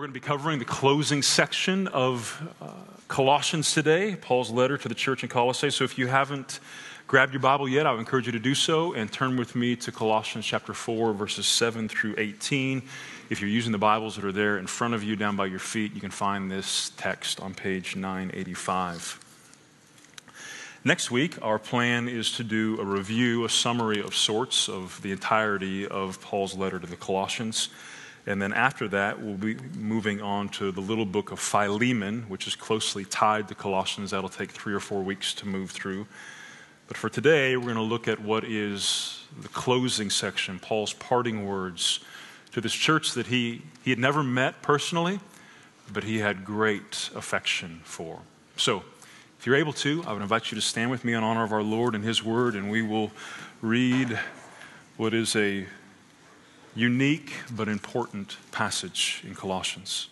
We're going to be covering the closing section of Colossians today, Paul's letter to the church in Colossae. So if you haven't grabbed your Bible yet, I would encourage you to do so and turn with me to Colossians chapter 4, verses 7 through 18. If you're using the Bibles that are there in front of you, down by your feet, you can find this text on page 985. Next week, our plan is to do a review, a summary of sorts of the entirety of Paul's letter to the Colossians. And then after that, we'll be moving on to the little book of Philemon, which is closely tied to Colossians. That'll take 3 or 4 weeks to move through. But for today, we're going to look at what is the closing section, Paul's parting words to this church that he had never met personally, but he had great affection for. So, if you're able to, I would invite you to stand with me in honor of our Lord and His Word, and we will read what is a unique but important passage in Colossians.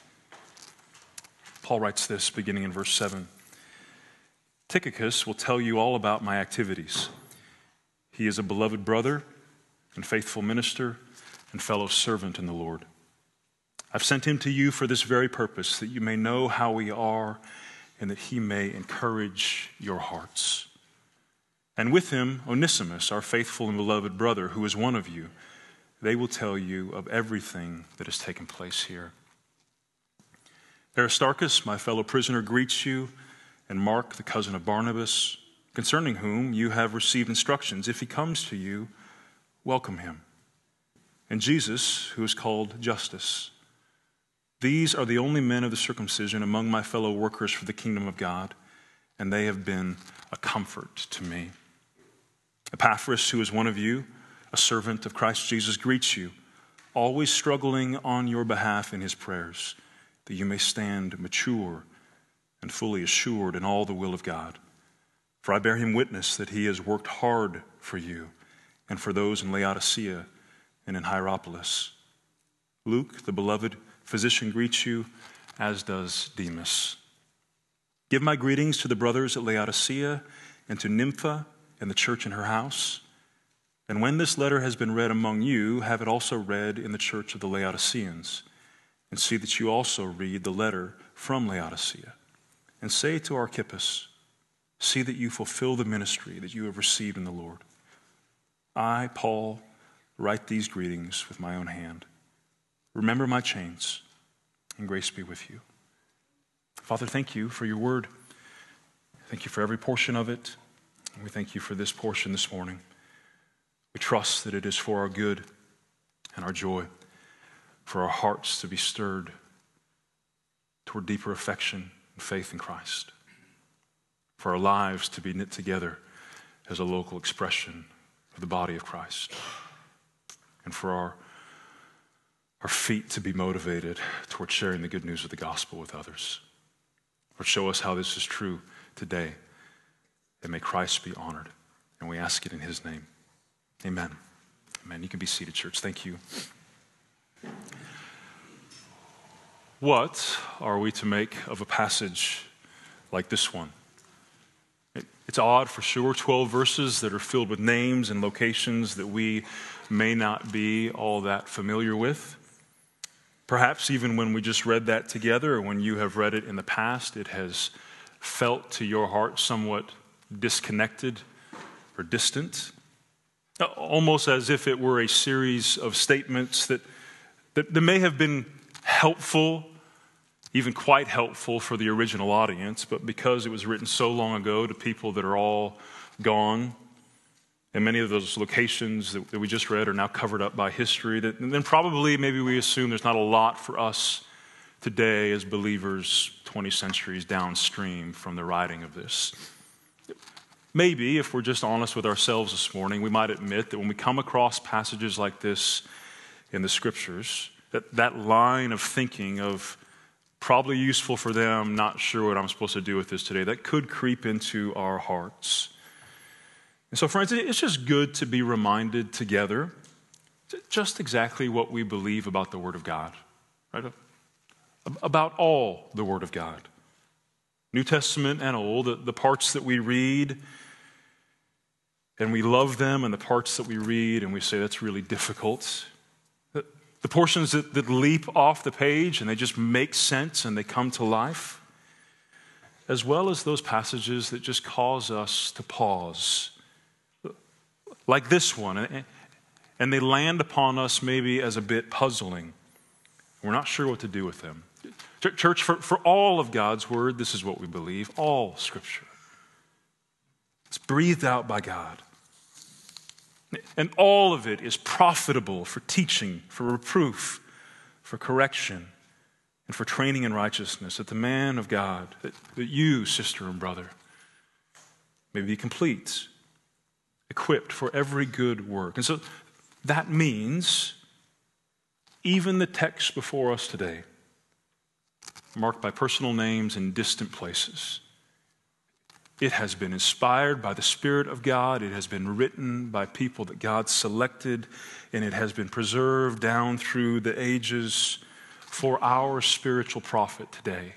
Paul writes this beginning in verse 7. Tychicus will tell you all about my activities. He is a beloved brother and faithful minister and fellow servant in the Lord. I've sent him to you for this very purpose, that you may know how we are and that he may encourage your hearts. And with him, Onesimus, our faithful and beloved brother, who is one of you. They will tell you of everything that has taken place here. Aristarchus, my fellow prisoner, greets you, and Mark, the cousin of Barnabas, concerning whom you have received instructions. If he comes to you, welcome him. And Jesus, who is called Justus. These are the only men of the circumcision among my fellow workers for the kingdom of God, and they have been a comfort to me. Epaphras, who is one of you, a servant of Christ Jesus, greets you, always struggling on your behalf in his prayers, that you may stand mature and fully assured in all the will of God. For I bear him witness that he has worked hard for you and for those in Laodicea and in Hierapolis. Luke, the beloved physician, greets you, as does Demas. Give my greetings to the brothers at Laodicea and to Nympha and the church in her house. And when this letter has been read among you, have it also read in the church of the Laodiceans. And see that you also read the letter from Laodicea. And say to Archippus, see that you fulfill the ministry that you have received in the Lord. I, Paul, write these greetings with my own hand. Remember my chains, and grace be with you. Father, thank you for your word. Thank you for every portion of it. And we thank you for this portion this morning. We trust that it is for our good and our joy, for our hearts to be stirred toward deeper affection and faith in Christ, for our lives to be knit together as a local expression of the body of Christ, and for our feet to be motivated toward sharing the good news of the gospel with others. Lord, show us how this is true today, and may Christ be honored. And we ask it in his name. Amen. Amen. You can be seated, church. Thank you. What are we to make of a passage like this one? It's odd for sure, 12 verses that are filled with names and locations that we may not be all that familiar with. Perhaps even when we just read that together, or when you have read it in the past, it has felt to your heart somewhat disconnected or distant. Almost as if it were a series of statements that may have been helpful, even quite helpful for the original audience, but because it was written so long ago to people that are all gone, and many of those locations that we just read are now covered up by history, and then probably maybe we assume there's not a lot for us today as believers 20 centuries downstream from the writing of this. Maybe, if we're just honest with ourselves this morning, we might admit that when we come across passages like this in the scriptures, that line of thinking of probably useful for them, not sure what I'm supposed to do with this today, that could creep into our hearts. And so, friends, it's just good to be reminded together just exactly what we believe about the Word of God, right? About all the Word of God. New Testament and Old, the parts that we read and we love them, and the parts that we read and we say that's really difficult. the portions that leap off the page and they just make sense and they come to life, as well as those passages that just cause us to pause, like this one, and they land upon us maybe as a bit puzzling. We're not sure what to do with them. Church, for all of God's word, this is what we believe, all Scripture. It's breathed out by God. And all of it is profitable for teaching, for reproof, for correction, and for training in righteousness, that the man of God, that you, sister and brother, may be complete, equipped for every good work. And so that means even the text before us today, marked by personal names in distant places, it has been inspired by the Spirit of God. It has been written by people that God selected, and it has been preserved down through the ages for our spiritual profit today.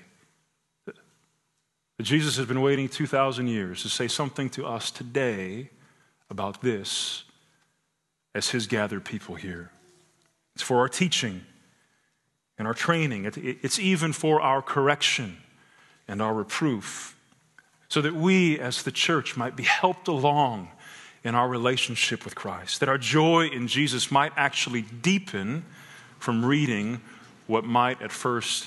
Jesus has been waiting 2,000 years to say something to us today about this as his gathered people here. It's for our teaching and our training. It's even for our correction and our reproof, so that we as the church might be helped along in our relationship with Christ, that our joy in Jesus might actually deepen from reading what might at first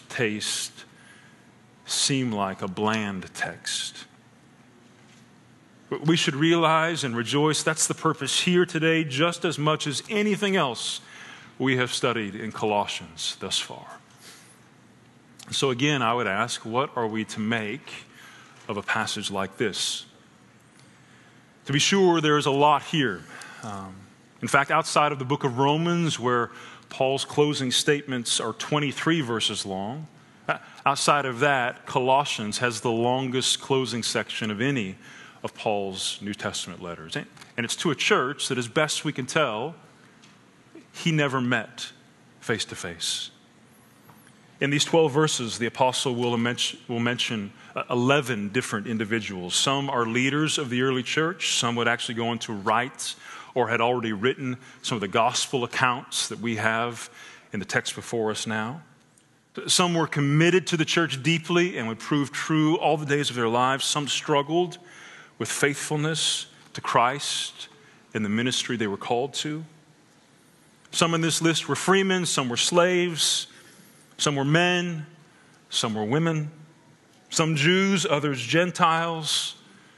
seem like a bland text. But we should realize and rejoice that's the purpose here today just as much as anything else we have studied in Colossians thus far. So again, I would ask, what are we to make of a passage like this? To be sure, there is a lot here. In fact, outside of the book of Romans, where Paul's closing statements are 23 verses long, outside of that, Colossians has the longest closing section of any of Paul's New Testament letters. And it's to a church that, as best we can tell, he never met face to face. In these 12 verses, the apostle will mention 11 different individuals. Some are leaders of the early church. Some would actually go on to write or had already written some of the gospel accounts that we have in the text before us now. Some were committed to the church deeply and would prove true all the days of their lives. Some struggled with faithfulness to Christ in the ministry they were called to. Some in this list were freemen, some were slaves, some were men, some were women, some Jews, others Gentiles.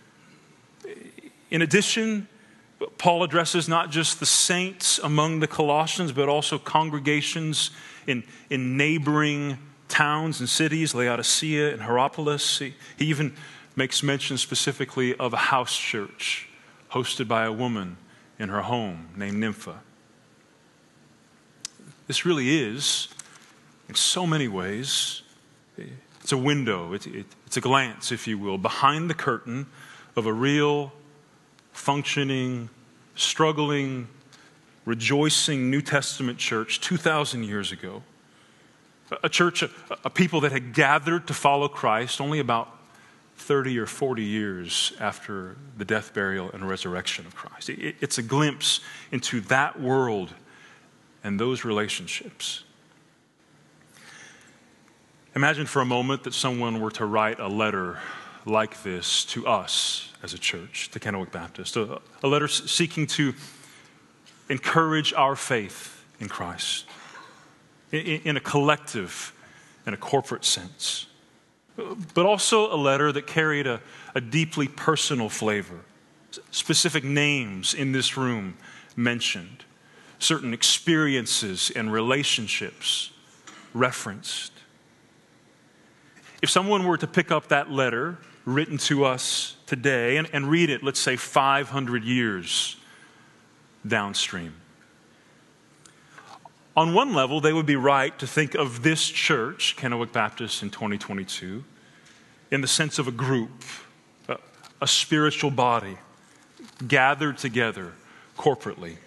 In addition, Paul addresses not just the saints among the Colossians, but also congregations in neighboring towns and cities, Laodicea and Hierapolis. He even makes mention specifically of a house church hosted by a woman in her home named Nympha. This really is, in so many ways, it's a window, it's a glance, if you will, behind the curtain of a real, functioning, struggling, rejoicing New Testament church 2,000 years ago. A church, a people that had gathered to follow Christ only about 30 or 40 years after the death, burial, and resurrection of Christ. It's a glimpse into that world and those relationships. Imagine for a moment that someone were to write a letter like this to us as a church, to Kennewick Baptist, a letter seeking to encourage our faith in Christ in a collective and a corporate sense, but also a letter that carried a deeply personal flavor. Specific names in this room mentioned, certain experiences and relationships referenced. If someone were to pick up that letter written to us today and read it, let's say 500 years downstream, on one level, they would be right to think of this church, Kennewick Baptist in 2022, in the sense of a group, a spiritual body, gathered together corporately.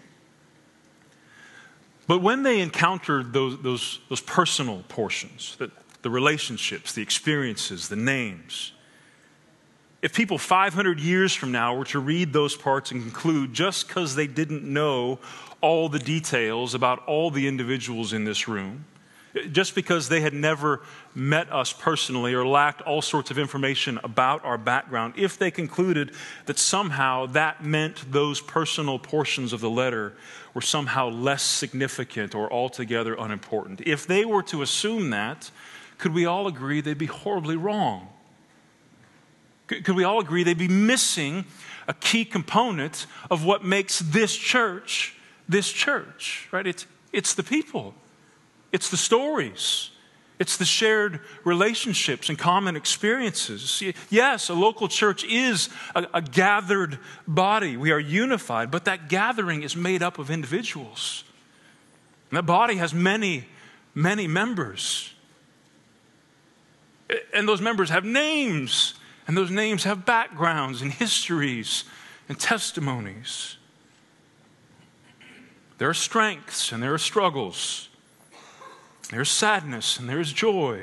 But when they encountered those personal portions, the relationships, the experiences, the names, If people 500 years from now were to read those parts and conclude just because they didn't know all the details about all the individuals in this room, just because they had never met us personally or lacked all sorts of information about our background, if they concluded that somehow that meant those personal portions of the letter were somehow less significant or altogether unimportant, if they were to assume that, could we all agree they'd be horribly wrong? Could we all agree they'd be missing a key component of what makes this church, right? It's the people. It's the stories. It's the shared relationships and common experiences. Yes, a local church is a gathered body. We are unified, but that gathering is made up of individuals. And that body has many, many members. And those members have names. And those names have backgrounds and histories and testimonies. There are strengths and there are struggles. There's sadness and there's joy.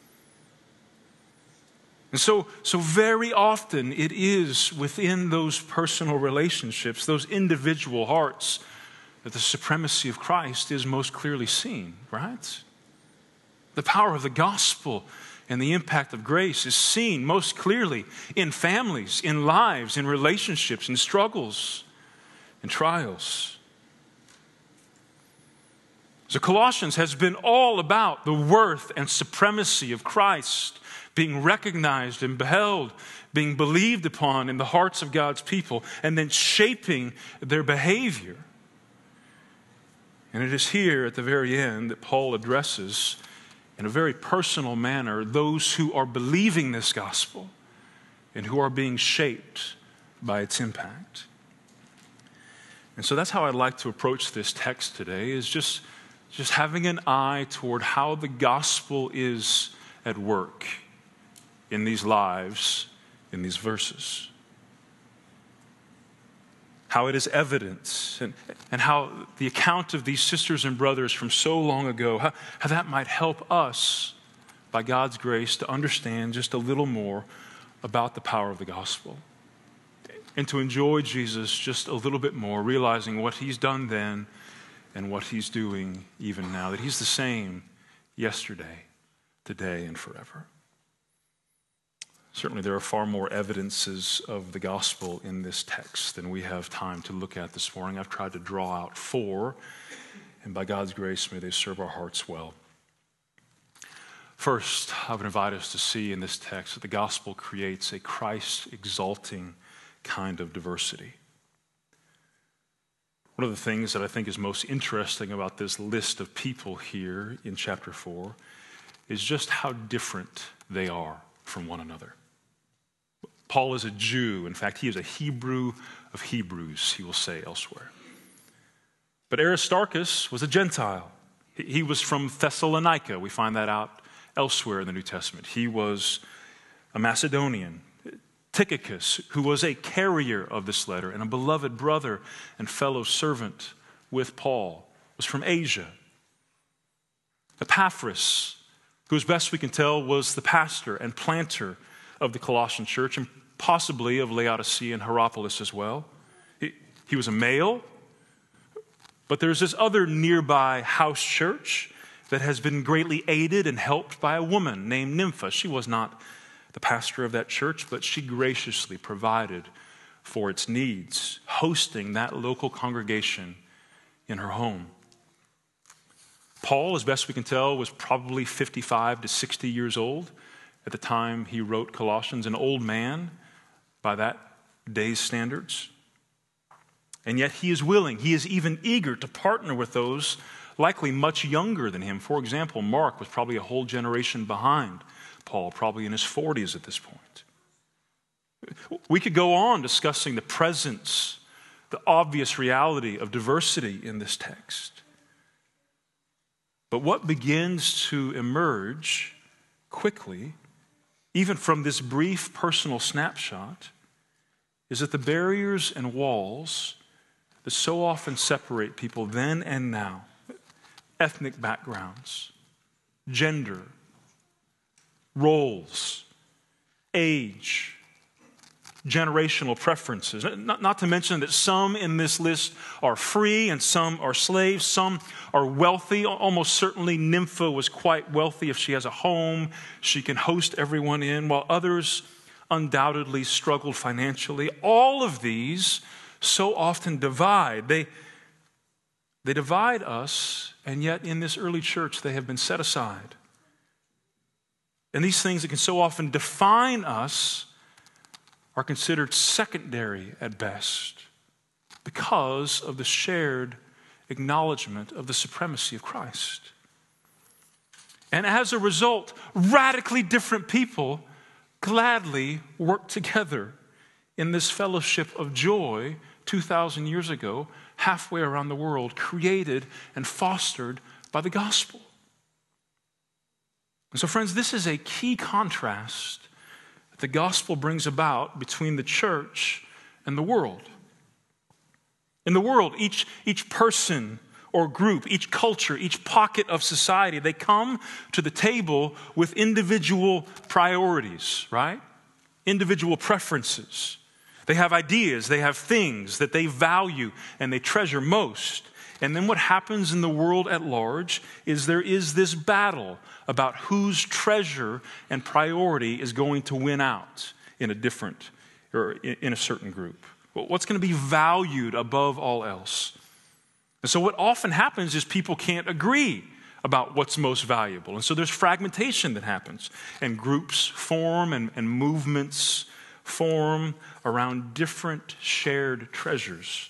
And so very often it is within those personal relationships, those individual hearts, that the supremacy of Christ is most clearly seen, right? The power of the gospel and the impact of grace is seen most clearly in families, in lives, in relationships, in struggles, in trials. So Colossians has been all about the worth and supremacy of Christ being recognized and beheld, being believed upon in the hearts of God's people, and then shaping their behavior. And it is here at the very end that Paul addresses in a very personal manner those who are believing this gospel and who are being shaped by its impact. And so that's how I'd like to approach this text today, is just having an eye toward how the gospel is at work in these lives, in these verses. How it is evident, and how the account of these sisters and brothers from so long ago, how that might help us, by God's grace, to understand just a little more about the power of the gospel. And to enjoy Jesus just a little bit more, realizing what he's done then and what he's doing even now, that he's the same yesterday, today, and forever. Certainly there are far more evidences of the gospel in this text than we have time to look at this morning. I've tried to draw out 4, and by God's grace, may they serve our hearts well. First, I would invite us to see in this text that the gospel creates a Christ-exalting kind of diversity. One of the things that I think is most interesting about this list of people here in chapter 4 is just how different they are from one another. Paul is a Jew. In fact, he is a Hebrew of Hebrews, he will say elsewhere. But Aristarchus was a Gentile. He was from Thessalonica. We find that out elsewhere in the New Testament. He was a Macedonian. Tychicus, who was a carrier of this letter and a beloved brother and fellow servant with Paul, was from Asia. Epaphras, who as best we can tell was the pastor and planter of the Colossian church and possibly of Laodicea and Hierapolis as well. He was a male, but there's this other nearby house church that has been greatly aided and helped by a woman named Nympha. She was not the pastor of that church, but she graciously provided for its needs, hosting that local congregation in her home. Paul, as best we can tell, was probably 55 to 60 years old at the time he wrote Colossians, an old man by that day's standards. And yet he is willing, he is even eager to partner with those likely much younger than him. For example, Mark was probably a whole generation behind Paul, probably in his 40s at this point. We could go on discussing the presence, the obvious reality of diversity in this text. But what begins to emerge quickly, even from this brief personal snapshot, is that the barriers and walls that so often separate people then and now, ethnic backgrounds, gender, roles, age, generational preferences. Not to mention that some in this list are free and some are slaves. Some are wealthy. Almost certainly Nympha was quite wealthy. If she has a home, she can host everyone in, while others undoubtedly struggled financially. All of these so often divide. They divide us, and yet in this early church they have been set aside. And these things that can so often define us are considered secondary at best because of the shared acknowledgement of the supremacy of Christ. And as a result, radically different people gladly work together in this fellowship of joy 2,000 years ago, halfway around the world, created and fostered by the gospel. And so, friends, this is a key contrast that the gospel brings about between the church and the world. In the world, each person or group, each culture, each pocket of society, they come to the table with individual priorities, right? Individual preferences. They have ideas, they have things that they value and they treasure most. And then what happens in the world at large is there is this battle about whose treasure and priority is going to win out in a certain group. What's going to be valued above all else? And so what often happens is people can't agree about what's most valuable. And so there's fragmentation that happens. And groups form and movements form around different shared treasures.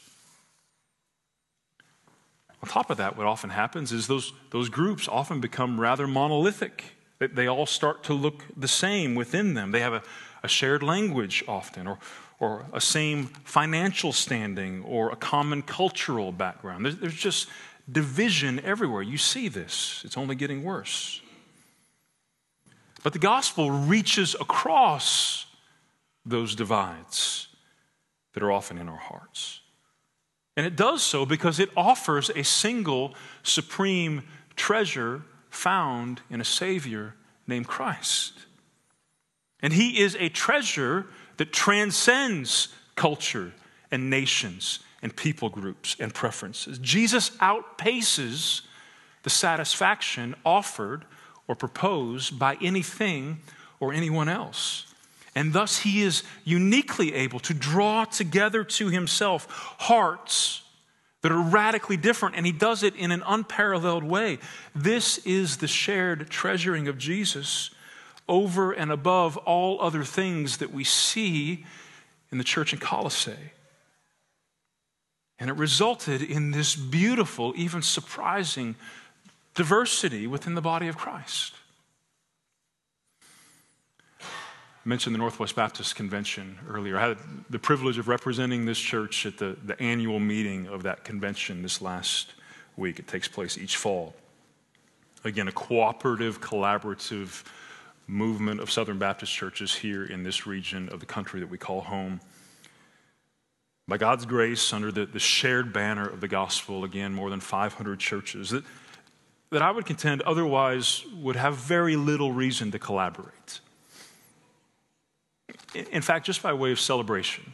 On top of that, what often happens is those groups often become rather monolithic. They all start to look the same within them. They have a shared language often, or a same financial standing, or a common cultural background. There's just division everywhere. You see this. It's only getting worse. But the gospel reaches across those divides that are often in our hearts. And it does so because it offers a single supreme treasure found in a Savior named Christ. And He is a treasure that transcends culture and nations and people groups and preferences. Jesus outpaces the satisfaction offered or proposed by anything or anyone else. And thus He is uniquely able to draw together to Himself hearts that are radically different, and He does it in an unparalleled way. This is the shared treasuring of Jesus over and above all other things that we see in the church in Colossae. And it resulted in this beautiful, even surprising diversity within the body of Christ. I mentioned the Northwest Baptist Convention earlier. I had the privilege of representing this church at the annual meeting of that convention this last week. It takes place each fall. Again, a cooperative, collaborative movement of Southern Baptist churches here in this region of the country that we call home. By God's grace, under the shared banner of the gospel, again, more than 500 churches that I would contend otherwise would have very little reason to collaborate. In fact, just by way of celebration,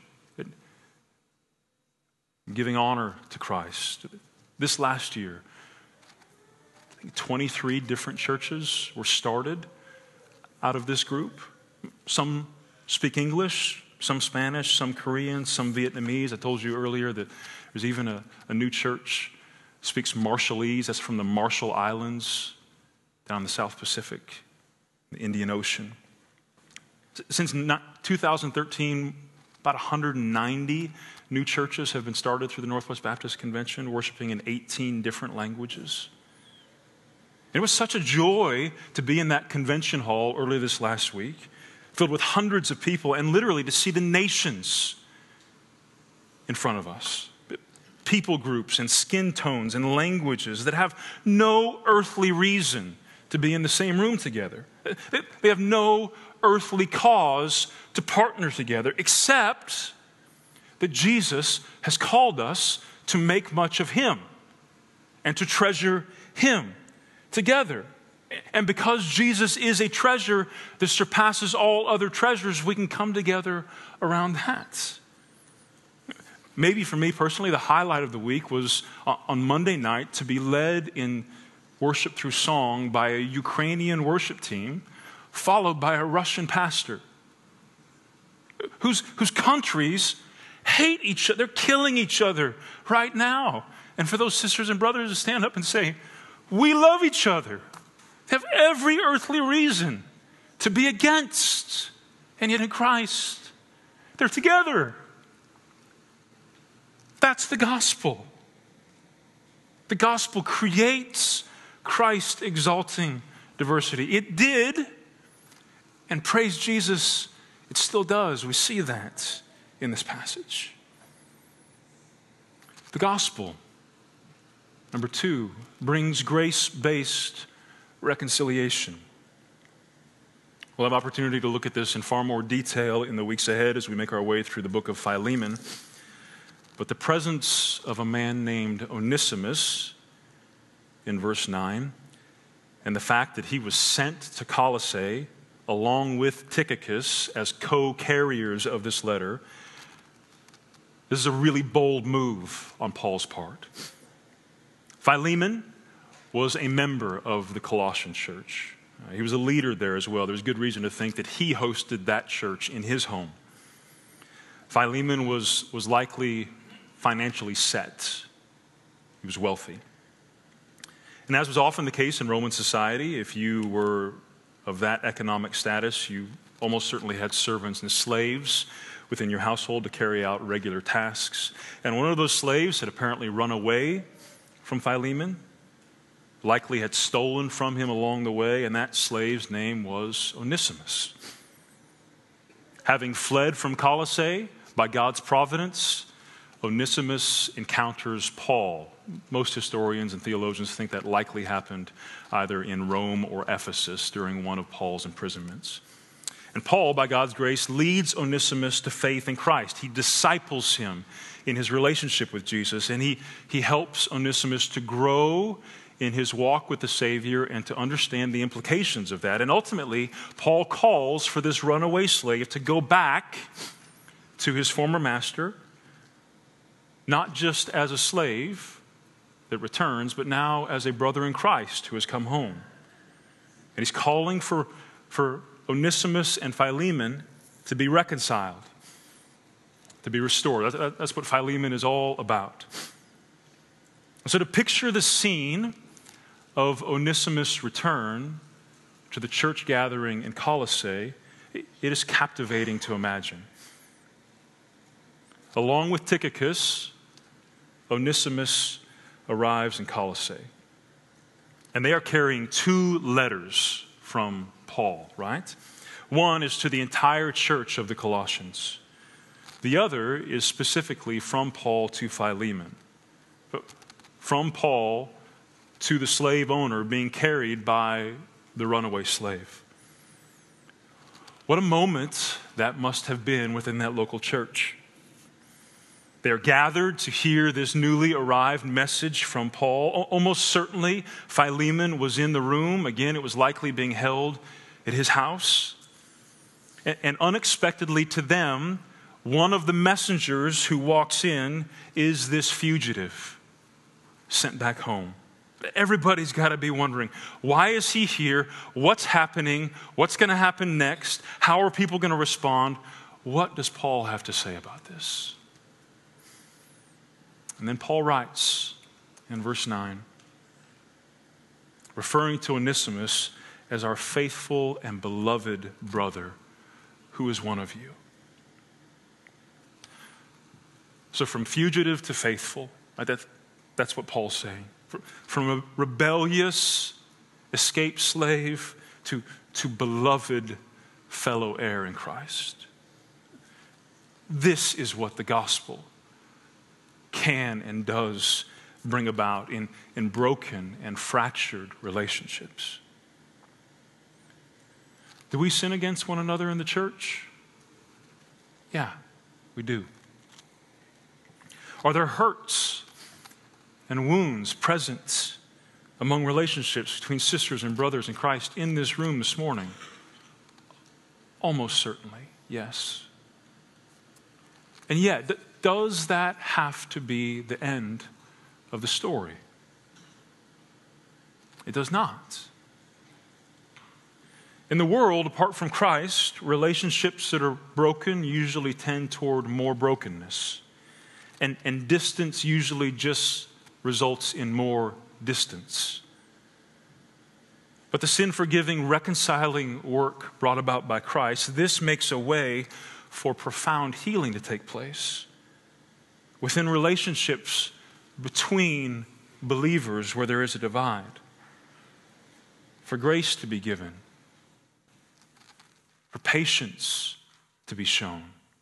giving honor to Christ. This last year, I think 23 different churches were started out of this group. Some speak English, some Spanish, some Korean, some Vietnamese. I told you earlier that there's even a new church that speaks Marshallese. That's from the Marshall Islands down in the South Pacific, the Indian Ocean. Since 2013, about 190 new churches have been started through the Northwest Baptist Convention, worshiping in 18 different languages. It was such a joy to be in that convention hall earlier this last week, filled with hundreds of people, and literally to see the nations in front of us. People groups and skin tones and languages that have no earthly reason to be in the same room together. They have no earthly cause to partner together, except that Jesus has called us to make much of Him and to treasure Him together. And because Jesus is a treasure that surpasses all other treasures, we can come together around that. Maybe for me personally, the highlight of the week was on Monday night to be led in worship through song by a Ukrainian worship team, followed by a Russian pastor, whose countries hate each other. They're killing each other right now. And for those sisters and brothers to stand up and say, we love each other, they have every earthly reason to be against. And yet in Christ, they're together. That's the gospel. The gospel creates Christ-exalting diversity. It did, and praise Jesus, it still does. We see that in this passage. The gospel, number 2, brings grace-based reconciliation. We'll have opportunity to look at this in far more detail in the weeks ahead as we make our way through the book of Philemon. But the presence of a man named Onesimus in verse 9, and the fact that he was sent to Colossae along with Tychicus as co-carriers of this letter, this is a really bold move on Paul's part. Philemon was a member of the Colossian church. He was a leader there as well. There's good reason to think that he hosted that church in his home. Philemon was likely financially set. He was wealthy. And as was often the case in Roman society, if you were of that economic status, you almost certainly had servants and slaves within your household to carry out regular tasks. And one of those slaves had apparently run away from Philemon, likely had stolen from him along the way, and that slave's name was Onesimus. Having fled from Colossae by God's providence, Onesimus encounters Paul. Most historians and theologians think that likely happened either in Rome or Ephesus during one of Paul's imprisonments. And Paul, by God's grace, leads Onesimus to faith in Christ. He disciples him in his relationship with Jesus, and he helps Onesimus to grow in his walk with the Savior and to understand the implications of that. And ultimately, Paul calls for this runaway slave to go back to his former master, not just as a slave that returns, but now as a brother in Christ who has come home. And he's calling for Onesimus and Philemon to be reconciled, to be restored. That's what Philemon is all about. So to picture the scene of Onesimus' return to the church gathering in Colossae, it is captivating to imagine. Along with Tychicus, Onesimus arrives in Colossae. And they are carrying 2 letters from Paul, right? One is to the entire church of the Colossians. The other is specifically from Paul to Philemon. From Paul to the slave owner being carried by the runaway slave. What a moment that must have been within that local church. They're gathered to hear this newly arrived message from Paul. Almost certainly, Philemon was in the room. Again, it was likely being held at his house. And unexpectedly to them, one of the messengers who walks in is this fugitive sent back home. Everybody's got to be wondering, why is he here? What's happening? What's going to happen next? How are people going to respond? What does Paul have to say about this? And then Paul writes in verse 9, referring to Onesimus as our faithful and beloved brother, who is one of you. So from fugitive to faithful, that's what Paul's saying. From a rebellious escaped slave to beloved fellow heir in Christ. This is what the gospel can and does bring about in broken and fractured relationships. Do we sin against one another in the church? Yeah, we do. Are there hurts and wounds present among relationships between sisters and brothers in Christ in this room this morning? Almost certainly, yes. And yet, does that have to be the end of the story? It does not. In the world, apart from Christ, relationships that are broken usually tend toward more brokenness. And distance usually just results in more distance. But the sin-forgiving, reconciling work brought about by Christ, this makes a way for profound healing to take place within relationships between believers where there is a divide, for grace to be given, for patience to be shown,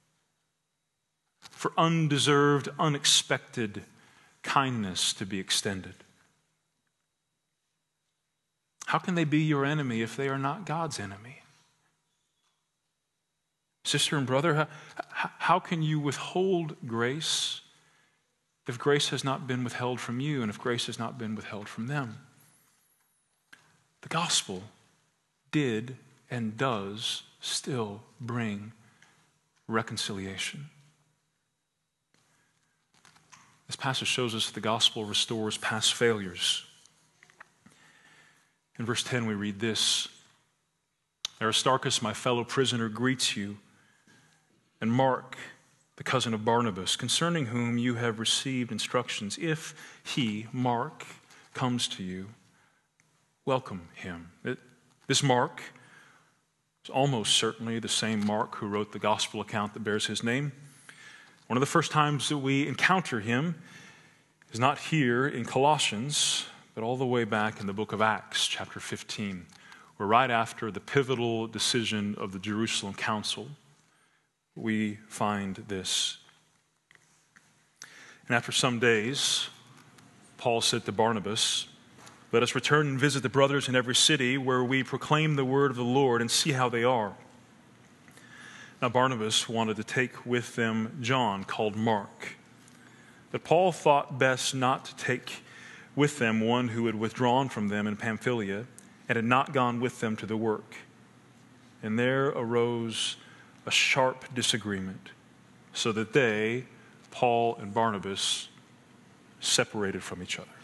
for undeserved, unexpected kindness to be extended. How can they be your enemy if they are not God's enemy? Sister and brother, how can you withhold grace if grace has not been withheld from you and if grace has not been withheld from them? The gospel did and does still bring reconciliation. This passage shows us that the gospel restores past failures. In verse 10 we read this: Aristarchus, my fellow prisoner, greets you, and Mark, the cousin of Barnabas, concerning whom you have received instructions. If he, Mark, comes to you, welcome him. This Mark is almost certainly the same Mark who wrote the gospel account that bears his name. One of the first times that we encounter him is not here in Colossians, but all the way back in the book of Acts, chapter 15, where right after the pivotal decision of the Jerusalem Council, we find this. And after some days, Paul said to Barnabas, let us return and visit the brothers in every city where we proclaim the word of the Lord and see how they are. Now Barnabas wanted to take with them John, called Mark. But Paul thought best not to take with them one who had withdrawn from them in Pamphylia and had not gone with them to the work. And there arose a sharp disagreement, so that they, Paul and Barnabas, separated from each other.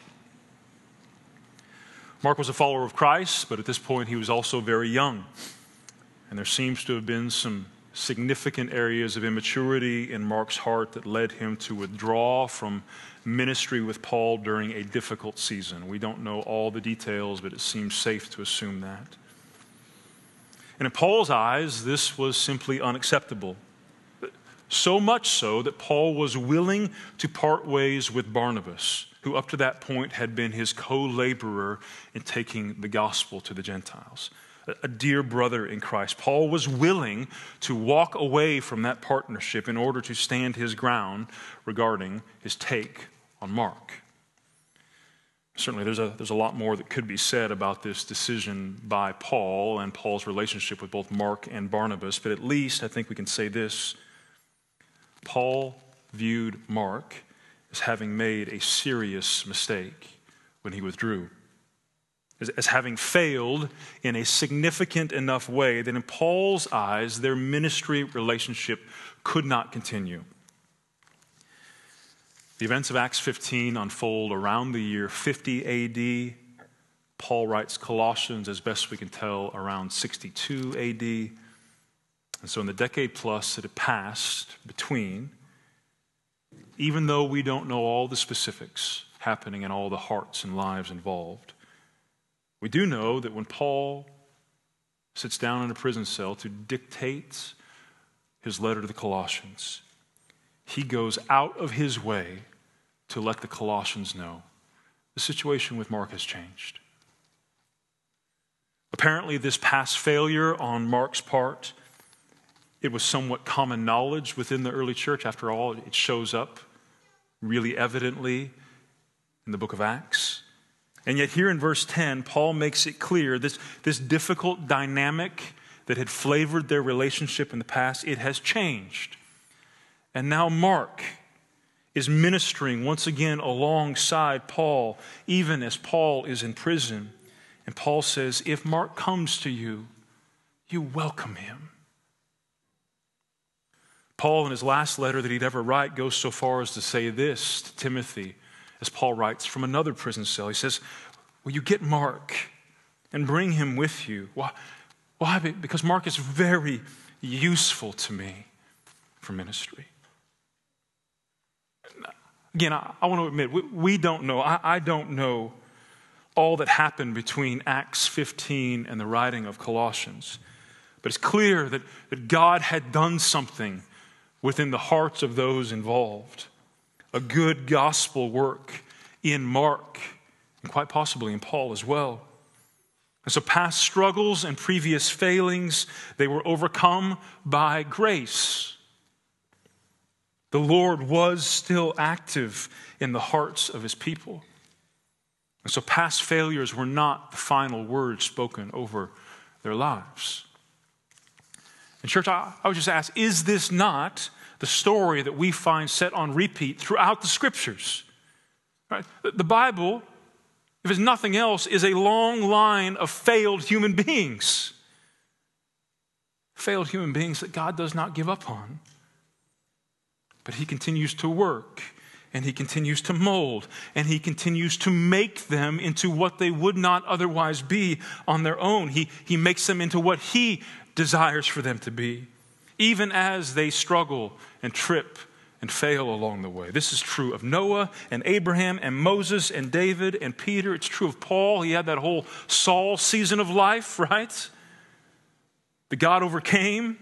Mark was a follower of Christ, but at this point he was also very young. And there seems to have been some significant areas of immaturity in Mark's heart that led him to withdraw from ministry with Paul during a difficult season. We don't know all the details, but it seems safe to assume that. And in Paul's eyes, this was simply unacceptable. So much so that Paul was willing to part ways with Barnabas, who up to that point had been his co-laborer in taking the gospel to the Gentiles. A dear brother in Christ. Paul was willing to walk away from that partnership in order to stand his ground regarding his take on Mark. Certainly there's a lot more that could be said about this decision by Paul and Paul's relationship with both Mark and Barnabas, but at least I think we can say this: Paul viewed Mark as having made a serious mistake when he withdrew, as having failed in a significant enough way that in Paul's eyes, their ministry relationship could not continue. The events of Acts 15 unfold around the year 50 A.D. Paul writes Colossians, as best we can tell, around 62 A.D. And so in the decade plus that had passed between, even though we don't know all the specifics happening in all the hearts and lives involved, we do know that when Paul sits down in a prison cell to dictate his letter to the Colossians, he goes out of his way to let the Colossians know the situation with Mark has changed. Apparently, this past failure on Mark's part, it was somewhat common knowledge within the early church. After all, it shows up really evidently in the book of Acts. And yet here in verse 10, Paul makes it clear this difficult dynamic that had flavored their relationship in the past, it has changed. And now Mark is ministering once again alongside Paul, even as Paul is in prison. And Paul says, if Mark comes to you, you welcome him. Paul, in his last letter that he'd ever write, goes so far as to say this to Timothy, as Paul writes from another prison cell. He says, will you get Mark and bring him with you? Why? Because Mark is very useful to me for ministry. Again, I want to admit, we don't know. I don't know all that happened between Acts 15 and the writing of Colossians. But it's clear that God had done something within the hearts of those involved. A good gospel work in Mark, and quite possibly in Paul as well. And so past struggles and previous failings, they were overcome by grace. The Lord was still active in the hearts of his people. And so past failures were not the final word spoken over their lives. And church, I would just ask, is this not the story that we find set on repeat throughout the Scriptures? Right? The Bible, if it's nothing else, is a long line of failed human beings. Failed human beings that God does not give up on. But he continues to work, and he continues to mold, and he continues to make them into what they would not otherwise be on their own. He makes them into what he desires for them to be, even as they struggle and trip and fail along the way. This is true of Noah and Abraham and Moses and David and Peter. It's true of Paul. He had that whole Saul season of life, right? That God overcame.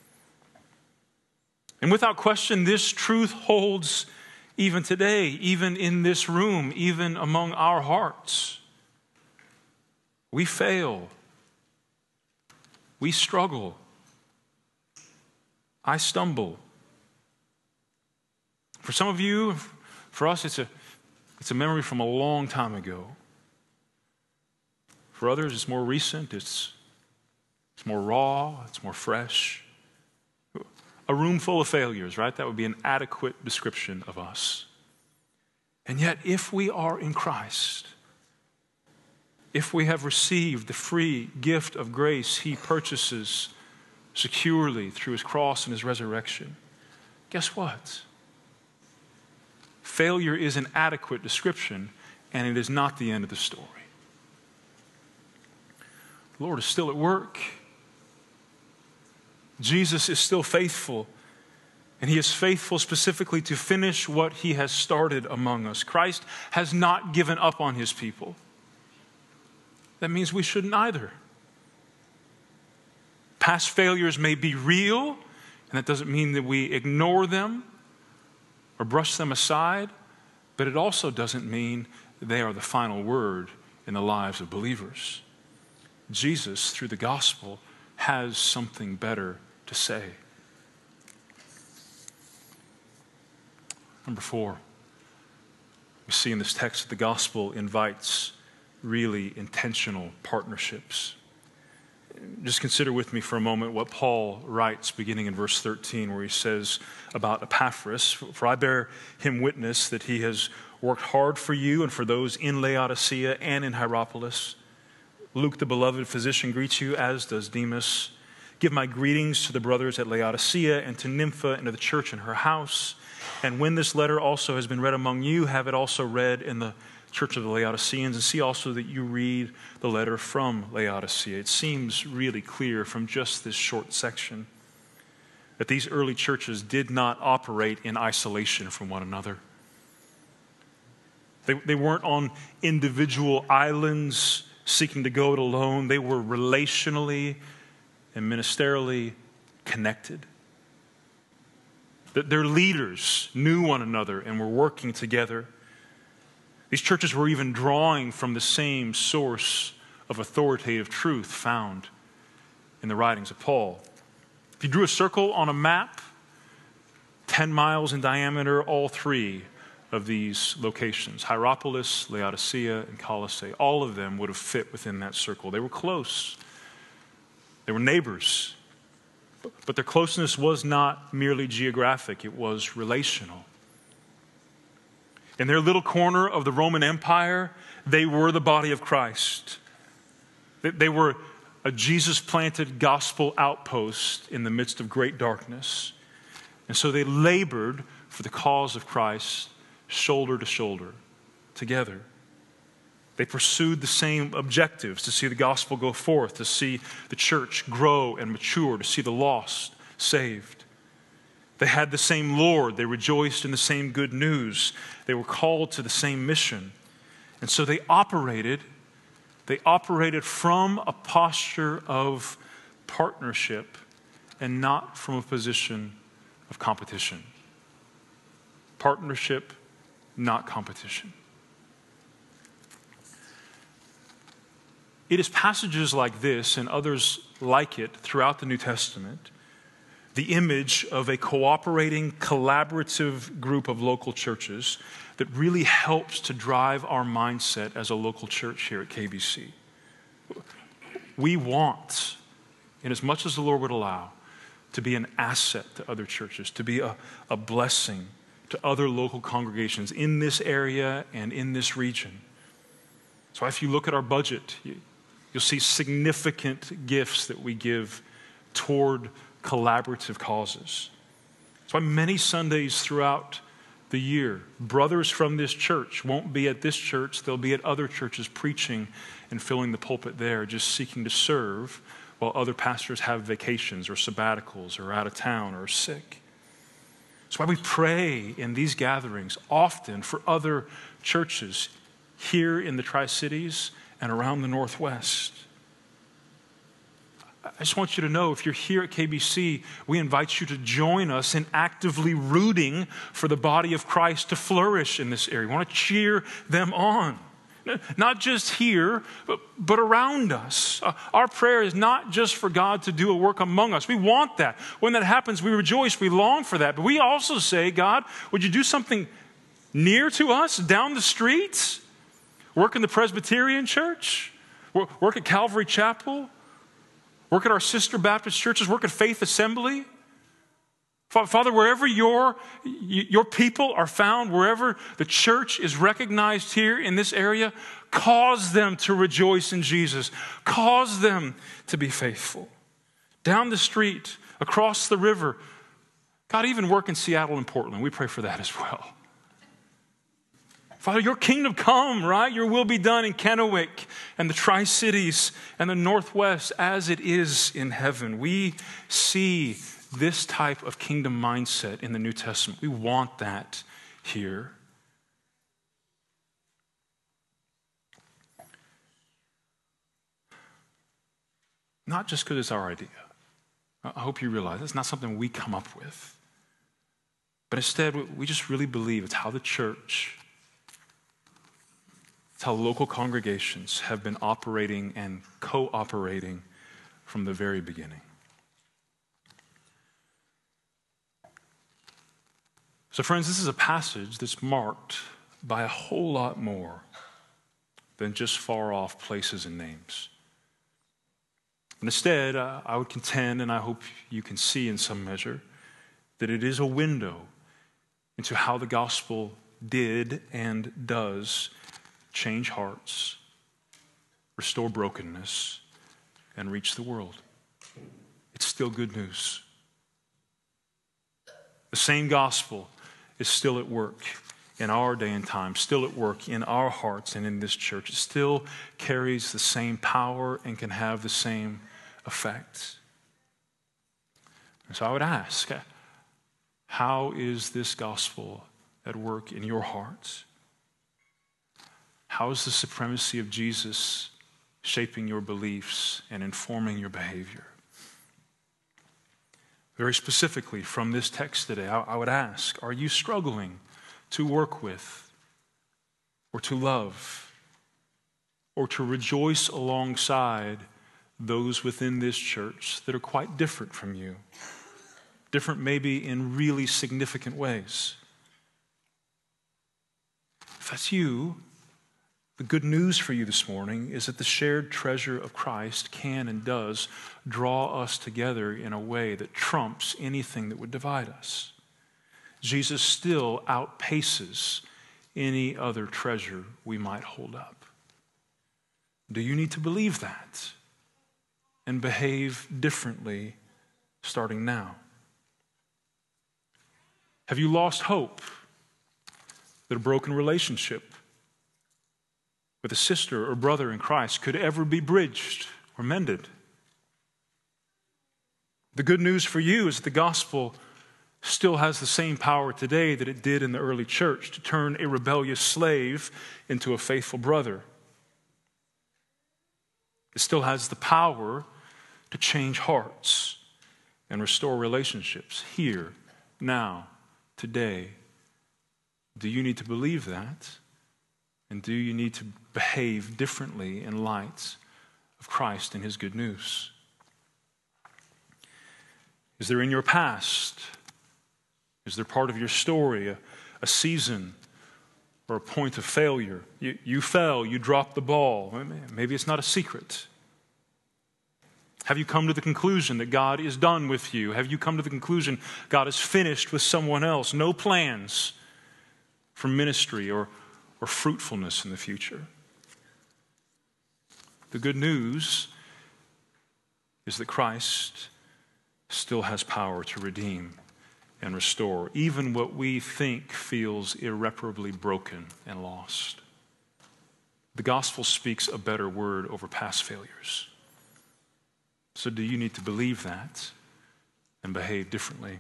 And without question, this truth holds even today, even in this room, even among our hearts. We fail. We struggle. I stumble. For some of you, for us, it's a memory from a long time ago. For others, it's more recent, it's more raw, it's more fresh. A room full of failures, right? That would be an adequate description of us. And yet, if we are in Christ, if we have received the free gift of grace he purchases securely through his cross and his resurrection, guess what? Failure is an adequate description, and it is not the end of the story. The Lord is still at work. Jesus is still faithful, and he is faithful specifically to finish what he has started among us. Christ has not given up on his people. That means we shouldn't either. Past failures may be real, and that doesn't mean that we ignore them or brush them aside, but it also doesn't mean they are the final word in the lives of believers. Jesus, through the gospel, has something better to say. Number 4, we see in this text that the gospel invites really intentional partnerships. Just consider with me for a moment what Paul writes beginning in verse 13, where he says about Epaphras, "For I bear him witness that he has worked hard for you and for those in Laodicea and in Hierapolis. Luke, the beloved physician, greets you, as does Demas. Give my greetings to the brothers at Laodicea and to Nympha and to the church in her house. And when this letter also has been read among you, have it also read in the church of the Laodiceans, and see also that you read the letter from Laodicea." It seems really clear from just this short section that these early churches did not operate in isolation from one another. They weren't on individual islands seeking to go it alone. They were relationally and ministerially connected. That their leaders knew one another and were working together. These churches were even drawing from the same source of authoritative truth found in the writings of Paul. If you drew a circle on a map, 10 miles in diameter, all three of these locations, Hierapolis, Laodicea, and Colossae, all of them would have fit within that circle. They were close. They were neighbors. But their closeness was not merely geographic, it was relational. In their little corner of the Roman Empire, they were the body of Christ. They were a Jesus-planted gospel outpost in the midst of great darkness. And so they labored for the cause of Christ, shoulder to shoulder, together. They pursued the same objectives, to see the gospel go forth, to see the church grow and mature, to see the lost saved. They had the same Lord. They rejoiced in the same good news. They were called to the same mission. And so they operated from a posture of partnership and not from a position of competition. Partnership, not competition. It is passages like this and others like it throughout the New Testament, the image of a cooperating, collaborative group of local churches that really helps to drive our mindset as a local church here at KBC. We want, in as much as the Lord would allow, to be an asset to other churches, to be a blessing to other local congregations in this area and in this region. So if you look at our budget, you'll see significant gifts that we give toward collaborative causes. That's why many Sundays throughout the year, brothers from this church won't be at this church. They'll be at other churches preaching and filling the pulpit there, just seeking to serve while other pastors have vacations or sabbaticals or out of town or sick. That's why we pray in these gatherings often for other churches here in the Tri-Cities and around the Northwest. I just want you to know, if you're here at KBC, we invite you to join us in actively rooting for the body of Christ to flourish in this area. We want to cheer them on. Not just here, but around us. Our prayer is not just for God to do a work among us. We want that. When that happens, we rejoice, we long for that. But we also say, God, would you do something near to us, down the street? Work in the Presbyterian Church? Work at Calvary Chapel? Work at our sister Baptist churches? Work at Faith Assembly? Father, wherever your people are found, wherever the church is recognized here in this area, cause them to rejoice in Jesus. Cause them to be faithful. Down the street, across the river. God, even work in Seattle and Portland. We pray for that as well. Father, your kingdom come, right? Your will be done in Kennewick and the Tri-Cities and the Northwest as it is in heaven. We see this type of kingdom mindset in the New Testament. We want that here. Not just because it's our idea. I hope you realize it's not something we come up with. But instead, we just really believe it's how the church, it's how local congregations have been operating and cooperating from the very beginning. So friends, this is a passage that's marked by a whole lot more than just far off places and names. And instead, I would contend, and I hope you can see in some measure, that it is a window into how the gospel did and does change hearts, restore brokenness, and reach the world. It's still good news. The same gospel is still at work in our day and time, still at work in our hearts and in this church. It still carries the same power and can have the same effect. And so I would ask, how is this gospel at work in your hearts? How is the supremacy of Jesus shaping your beliefs and informing your behavior? Very specifically from this text today, I would ask, are you struggling to work with or to love or to rejoice alongside those within this church that are quite different from you? Different maybe in really significant ways. If that's you, the good news for you this morning is that the shared treasure of Christ can and does draw us together in a way that trumps anything that would divide us. Jesus still outpaces any other treasure we might hold up. Do you need to believe that and behave differently starting now? Have you lost hope that a broken relationship with a sister or brother in Christ could ever be bridged or mended? The good news for you is that the gospel still has the same power today that it did in the early church to turn a rebellious slave into a faithful brother. It still has the power to change hearts and restore relationships here, now, today. Do you need to believe that? And do you need to behave differently in light of Christ and his good news? Is there in your past, is there part of your story, a season or a point of failure? You fell, you dropped the ball. Maybe it's not a secret. Have you come to the conclusion that God is done with you? Have you come to the conclusion God is finished with someone else? No plans for ministry or fruitfulness in the future? The good news is that Christ still has power to redeem and restore even what we think feels irreparably broken and lost. The gospel speaks a better word over past failures. So do you need to believe that and behave differently?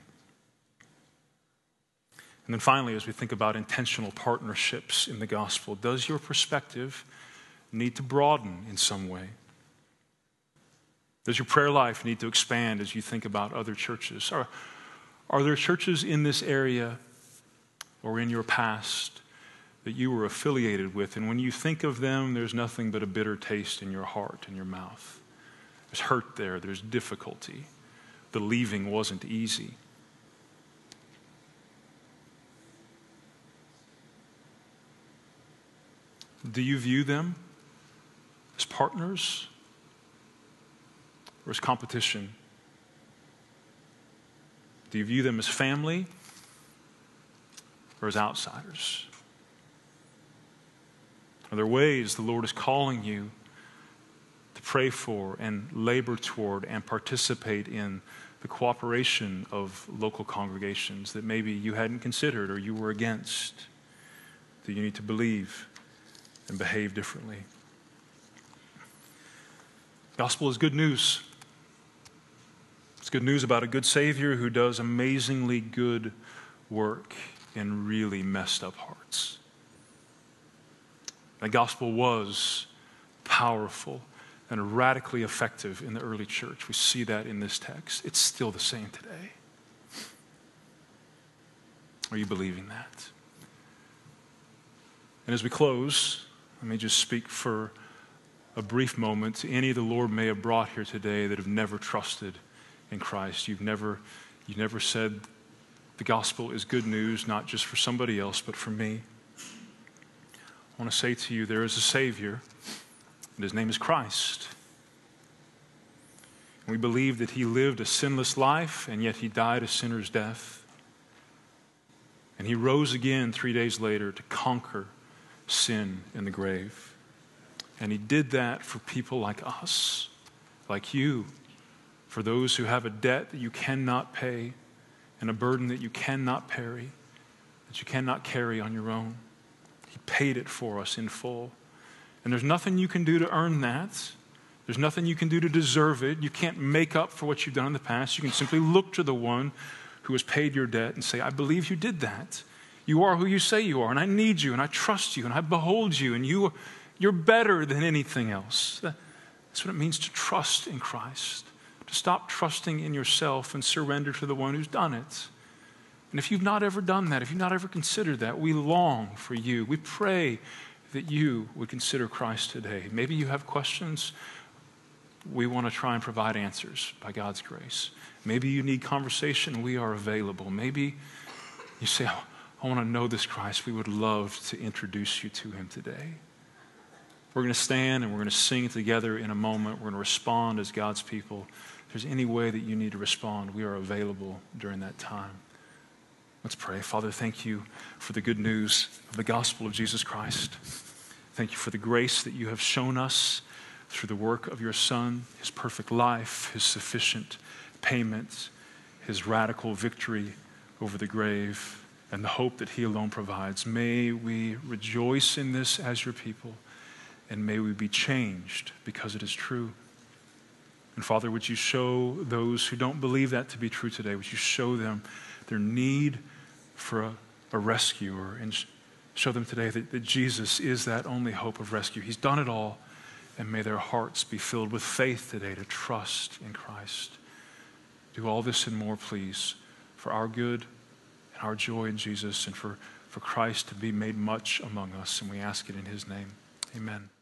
And then finally, as we think about intentional partnerships in the gospel, does your perspective need to broaden in some way? Does your prayer life need to expand as you think about other churches? Are there churches in this area or in your past that you were affiliated with, and when you think of them, there's nothing but a bitter taste in your heart and your mouth? There's hurt there, there's difficulty. The leaving wasn't easy. Do you view them as partners or as competition? Do you view them as family or as outsiders? Are there ways the Lord is calling you to pray for and labor toward and participate in the cooperation of local congregations that maybe you hadn't considered or you were against? Do you need to believe and behave differently? Gospel is good news. It's good news about a good Savior who does amazingly good work in really messed up hearts. The gospel was powerful and radically effective in the early church. We see that in this text. It's still the same today. Are you believing that? And as we close, let me just speak for a brief moment to any the Lord may have brought here today that have never trusted in Christ. You've never said the gospel is good news, not just for somebody else, but for me. I want to say to you, there is a Savior, and his name is Christ. And we believe that he lived a sinless life, and yet he died a sinner's death. And he rose again 3 days later to conquer sin in the grave. And he did that for people like us, like you, for those who have a debt that you cannot pay and a burden that you cannot carry, that you cannot carry on your own. He paid it for us in full. And there's nothing you can do to earn that. There's nothing you can do to deserve it. You can't make up for what you've done in the past. You can simply look to the one who has paid your debt and say, I believe you did that. You are who you say you are, and I need you, and I trust you, and I behold you, and you're better than anything else. That's what it means to trust in Christ, to stop trusting in yourself and surrender to the one who's done it. And if you've not ever done that, if you've not ever considered that, we long for you. We pray that you would consider Christ today. Maybe you have questions. We want to try and provide answers by God's grace. Maybe you need conversation. We are available. Maybe you say, I want to know this Christ. We would love to introduce you to him today. We're going to stand and we're going to sing together in a moment. We're going to respond as God's people. If there's any way that you need to respond, we are available during that time. Let's pray. Father, thank you for the good news of the gospel of Jesus Christ. Thank you for the grace that you have shown us through the work of your Son, his perfect life, his sufficient payment, his radical victory over the grave, and the hope that he alone provides. May we rejoice in this as your people, and may we be changed because it is true. And Father, would you show those who don't believe that to be true today, would you show them their need for a rescuer, and show them today that Jesus is that only hope of rescue. He's done it all, and may their hearts be filled with faith today to trust in Christ. Do all this and more, please, for our good and our joy in Jesus, and for Christ to be made much among us, and we ask it in his name. Amen.